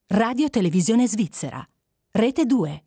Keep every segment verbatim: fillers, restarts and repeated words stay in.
Radio Televisione Svizzera. Rete due.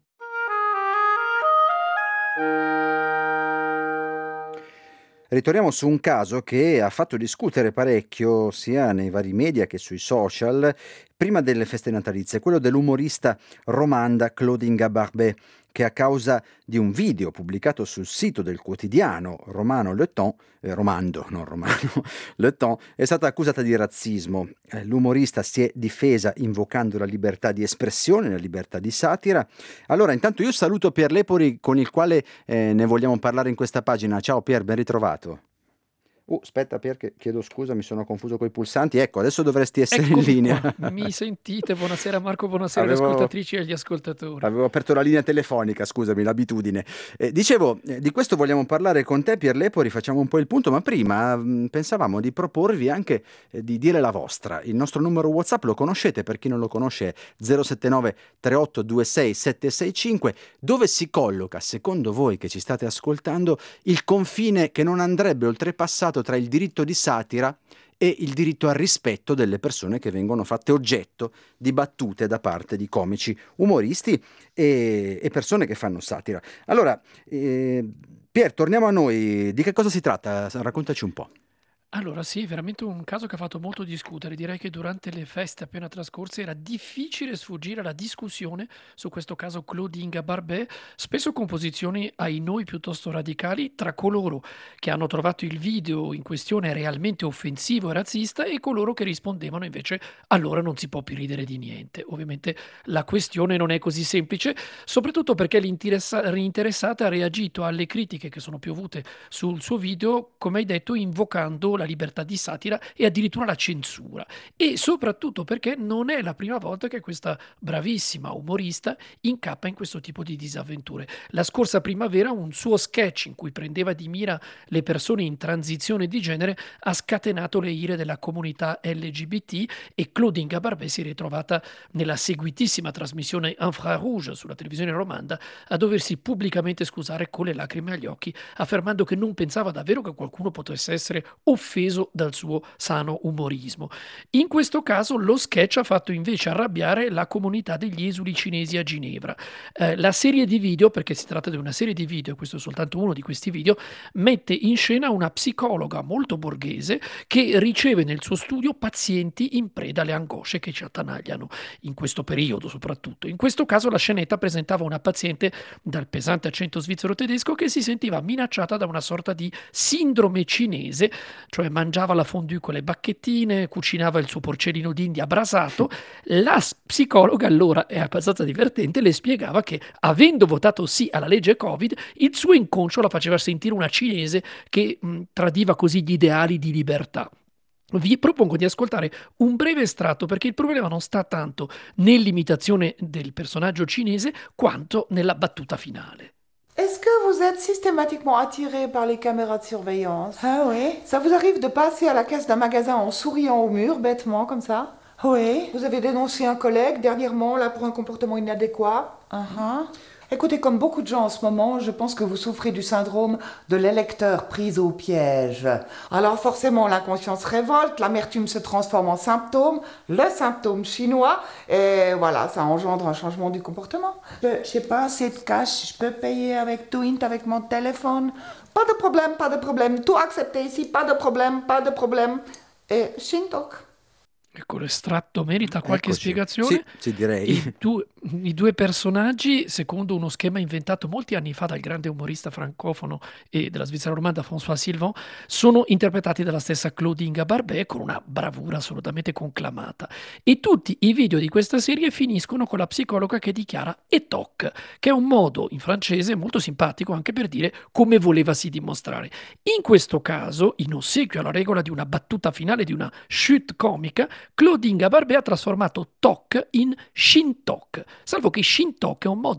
Ritorniamo su un caso che ha fatto discutere parecchio sia nei vari media che sui social prima delle feste natalizie, quello dell'umorista romanda Claudine Barbet, che a causa di un video pubblicato sul sito del quotidiano romano Le Temps, eh, romando, non romano, Le Temps, è stata accusata di razzismo. Eh, l'umorista si è difesa invocando la libertà di espressione, la libertà di satira. Allora, intanto io saluto Pier Lepori, con il quale eh, ne vogliamo parlare in questa pagina. Ciao Pier, ben ritrovato. Uh, aspetta Pier, che chiedo scusa, mi sono confuso coi pulsanti. Ecco, adesso dovresti essere Eccomi in linea. Qua. Mi sentite? Buonasera Marco, buonasera Avevo... alle ascoltatrici e agli ascoltatori. Avevo aperto la linea telefonica, scusami, l'abitudine. Eh, dicevo, eh, di questo vogliamo parlare con te, Pier Lepori, facciamo un po' il punto, ma prima mh, pensavamo di proporvi anche eh, di dire la vostra. Il nostro numero WhatsApp lo conoscete, per chi non lo conosce è zero sette nove tre otto due sei sette sei cinque, dove si colloca, secondo voi che ci state ascoltando, il confine che non andrebbe oltrepassato tra il diritto di satira e il diritto al rispetto delle persone che vengono fatte oggetto di battute da parte di comici, umoristi e, e persone che fanno satira. Allora, eh, Pier, torniamo a noi. Di che cosa si tratta? Raccontaci un po'. Allora sì, è veramente un caso che ha fatto molto discutere. Direi che durante le feste appena trascorse era difficile sfuggire alla discussione su questo caso Claudine Barbet, spesso con posizioni ai noi piuttosto radicali tra coloro che hanno trovato il video in questione realmente offensivo e razzista e coloro che rispondevano invece allora non si può più ridere di niente. Ovviamente la questione non è così semplice, soprattutto perché l'interessa- l'interessata ha reagito alle critiche che sono piovute sul suo video, come hai detto, invocando la libertà di satira e addirittura la censura, e soprattutto perché non è la prima volta che questa bravissima umorista incappa in questo tipo di disavventure. La scorsa primavera un suo sketch in cui prendeva di mira le persone in transizione di genere ha scatenato le ire della comunità L G B T e Claudine Barbet si è ritrovata nella seguitissima trasmissione Infrarouge sulla televisione romanda a doversi pubblicamente scusare con le lacrime agli occhi, affermando che non pensava davvero che qualcuno potesse essere offeso dal suo sano umorismo. In questo caso lo sketch ha fatto invece arrabbiare la comunità degli esuli cinesi a Ginevra. Eh, la serie di video, perché si tratta di una serie di video, questo è soltanto uno di questi video, mette in scena una psicologa molto borghese che riceve nel suo studio pazienti in preda alle angosce che ci attanagliano in questo periodo soprattutto. In questo caso la scenetta presentava una paziente dal pesante accento svizzero tedesco che si sentiva minacciata da una sorta di sindrome cinese, cioè mangiava la fondue con le bacchettine, cucinava il suo porcellino d'India brasato. La psicologa allora, è abbastanza divertente, le spiegava che avendo votato sì alla legge Covid, il suo inconscio la faceva sentire una cinese che mh, tradiva così gli ideali di libertà. Vi propongo di ascoltare un breve estratto perché il problema non sta tanto nell'imitazione del personaggio cinese quanto nella battuta finale. Est-ce que vous êtes systématiquement attiré par les caméras de surveillance? Ah oui? Ça vous arrive de passer à la caisse d'un magasin en souriant au mur, bêtement, comme ça? Oui. Vous avez dénoncé un collègue dernièrement, là, pour un comportement inadéquat? Uh-huh. Écoutez, comme beaucoup de gens en ce moment, je pense que vous souffrez du syndrome de l'électeur pris au piège. Alors forcément, l'inconscient se révolte, l'amertume se transforme en symptôme, le symptôme chinois, et voilà, ça engendre un changement du comportement. Je j'ai pas assez de cash, je peux payer avec Twint, avec mon téléphone. Pas de problème, pas de problème, tout accepté ici, pas de problème, pas de problème. Et Shintok. Ecco, l'estratto merita qualche Eccoci. spiegazione. Sì, sì, direi. I due, I due personaggi, secondo uno schema inventato molti anni fa dal grande umorista francofono e della Svizzera romanda François Sylvain, sono interpretati dalla stessa Claudine Barbet con una bravura assolutamente conclamata. E tutti i video di questa serie finiscono con la psicologa che dichiara "et toc", che è un modo in francese molto simpatico anche per dire come volevasi dimostrare. In questo caso, in ossequio alla regola di una battuta finale di una chute comica, Claudine Barbet ha trasformato toc in shintok, salvo che shintok è un modo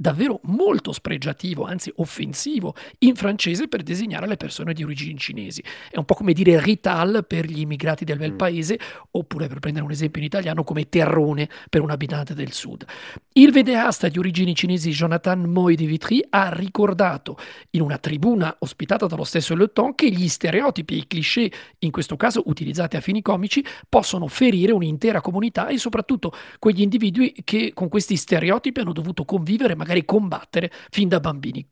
davvero molto spregiativo, anzi offensivo, in francese per designare le persone di origini cinesi. È un po' come dire rital per gli immigrati del bel paese, oppure, per prendere un esempio in italiano, come terrone per un abitante del sud. Il videasta di origini cinesi Jonathan Moy de Vitry ha ricordato in una tribuna ospitata dallo stesso Le Temps che gli stereotipi e i cliché, in questo caso utilizzati a fini comici, possono ferire un'intera comunità e soprattutto quegli individui che con questi stereotipi hanno dovuto convivere, magari combattere fin da bambini.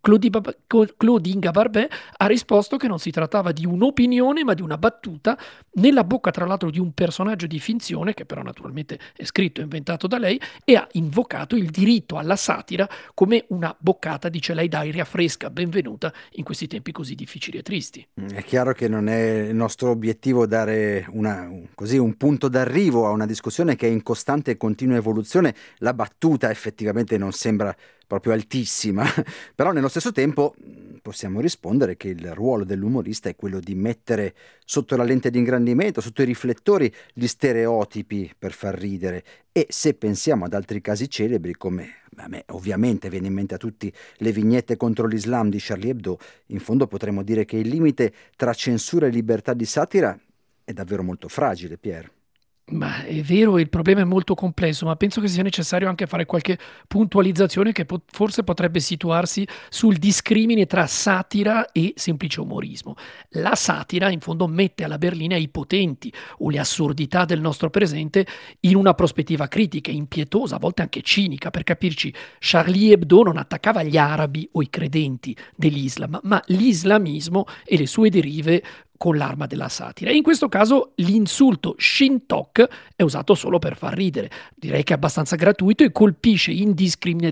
Claudine Gabarbet ha risposto che non si trattava di un'opinione ma di una battuta nella bocca tra l'altro di un personaggio di finzione che però naturalmente è scritto e inventato da lei, e ha invocato il diritto alla satira come una boccata, dice lei, d'aria fresca, benvenuta in questi tempi così difficili e tristi. È chiaro che non è il nostro obiettivo dare una, un- così, un punto d'arrivo a una discussione che è in costante e continua evoluzione. La battuta effettivamente non sembra proprio altissima, però nello stesso tempo mh, possiamo rispondere che il ruolo dell'umorista è quello di mettere sotto la lente di ingrandimento, sotto i riflettori, gli stereotipi per far ridere. E se pensiamo ad altri casi celebri, come a me ovviamente viene in mente a tutti le vignette contro l'Islam di Charlie Hebdo, in fondo potremmo dire che il limite tra censura e libertà di satira è davvero molto fragile, Pier. Ma è vero, il problema è molto complesso, ma penso che sia necessario anche fare qualche puntualizzazione che po- forse potrebbe situarsi sul discrimine tra satira e semplice umorismo. La satira, in fondo, mette alla berlina i potenti o le assurdità del nostro presente in una prospettiva critica, impietosa, a volte anche cinica. Per capirci, Charlie Hebdo non attaccava gli arabi o i credenti dell'Islam, ma l'islamismo e le sue derive con l'arma della satira. E in questo caso l'insulto Shintok è usato solo per far ridere. Direi che è abbastanza gratuito e colpisce indiscrimine-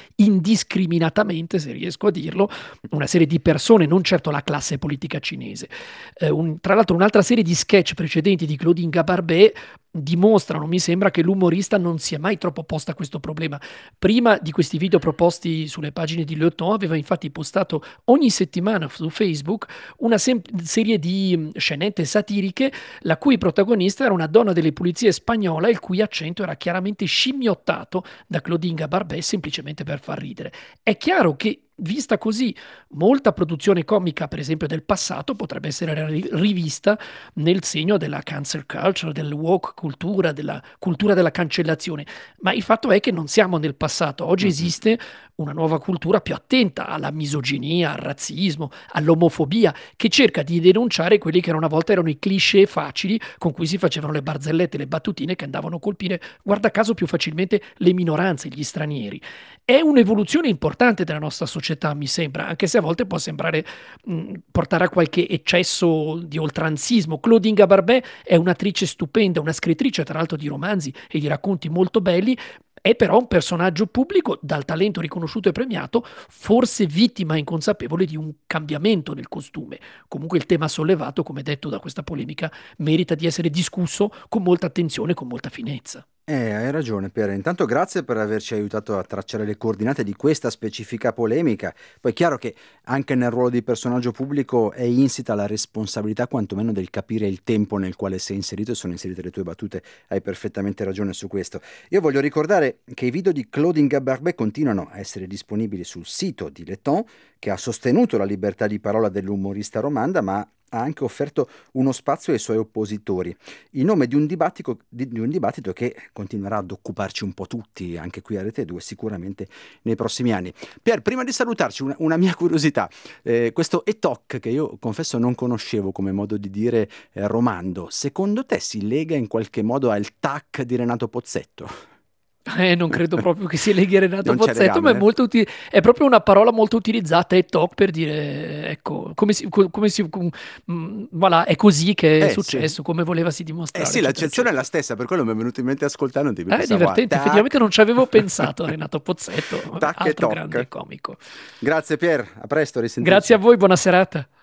indiscriminatamente, se riesco a dirlo, una serie di persone, non certo la classe politica cinese. Eh, un- tra l'altro un'altra serie di sketch precedenti di Claudine Gabarbet dimostrano, mi sembra, che l'umorista non si è mai troppo posta a questo problema. Prima di questi video proposti sulle pagine di Le Temps aveva infatti postato ogni settimana su Facebook una sem- serie di mh, scenette satiriche la cui protagonista era una donna delle pulizie spagnola il cui accento era chiaramente scimmiottato da Claudine Gabarbet semplicemente per far ridere. È chiaro che vista così, molta produzione comica, per esempio del passato, potrebbe essere ri- rivista nel segno della cancel culture, del woke cultura, della cultura della cancellazione. Ma il fatto è che non siamo nel passato. Oggi Mhm. esiste una nuova cultura più attenta alla misoginia, al razzismo, all'omofobia, che cerca di denunciare quelli che una volta erano i cliché facili con cui si facevano le barzellette, le battutine che andavano a colpire, guarda caso, più facilmente le minoranze, gli stranieri. È un'evoluzione importante della nostra società, mi sembra, anche se a volte può sembrare mh, portare a qualche eccesso di oltranzismo. Claudine Gabarbet è un'attrice stupenda, una scrittrice tra l'altro di romanzi e di racconti molto belli, è però un personaggio pubblico dal talento riconosciuto e premiato, forse vittima inconsapevole di un cambiamento nel costume. Comunque il tema sollevato, come detto da questa polemica, merita di essere discusso con molta attenzione e con molta finezza. Eh, hai ragione, Pier. Intanto grazie per averci aiutato a tracciare le coordinate di questa specifica polemica. Poi è chiaro che anche nel ruolo di personaggio pubblico è insita la responsabilità quantomeno del capire il tempo nel quale sei inserito e sono inserite le tue battute. Hai perfettamente ragione su questo. Io voglio ricordare che i video di Claudine Gabarbet continuano a essere disponibili sul sito di Le Temps, che ha sostenuto la libertà di parola dell'umorista romanda, ma ha anche offerto uno spazio ai suoi oppositori, in nome di un dibattito, di, di un dibattito che continuerà ad occuparci un po' tutti, anche qui a Rete due, sicuramente nei prossimi anni. Pier, prima di salutarci, una, una mia curiosità, eh, questo etok, che io confesso non conoscevo come modo di dire eh, romando, secondo te si lega in qualche modo al tac di Renato Pozzetto? Eh, non credo proprio che si leghi a Renato Non c'è Pozzetto, legame, ma è eh? molto uti- è proprio una parola molto utilizzata, e talk, per dire, ecco, come si, co- come si, com- mm, voilà, è così che è Eh sì, successo, come volevasi eh dimostrare, sì, eccetera, l'accezione è la eccetera. stessa, per quello mi è venuto in mente ascoltando, ti Eh, È pensavo a divertente, effettivamente tac, non ci avevo pensato a Renato Pozzetto, tac e altro grande toc. comico. Grazie Pier, a presto, Grazie a risentirci. voi, buona serata.